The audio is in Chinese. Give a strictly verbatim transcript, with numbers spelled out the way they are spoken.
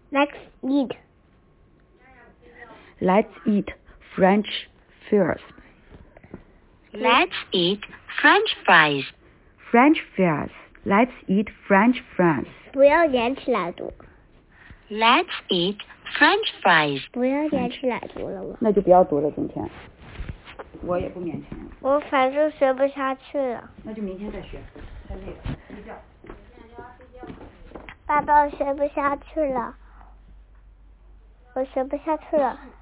Let's eat. Let's eat French fries. Let's eat French fries. French fries. Let's eat French fries. 不要连起来读。 Let's eat French fries. 不要连起来读了吗？ 那就不要读了，今天。我也不勉强。 我反正学不下去了。 那就明天再学，太累了，睡觉。 爸爸，我学不下去了，我学不下去了。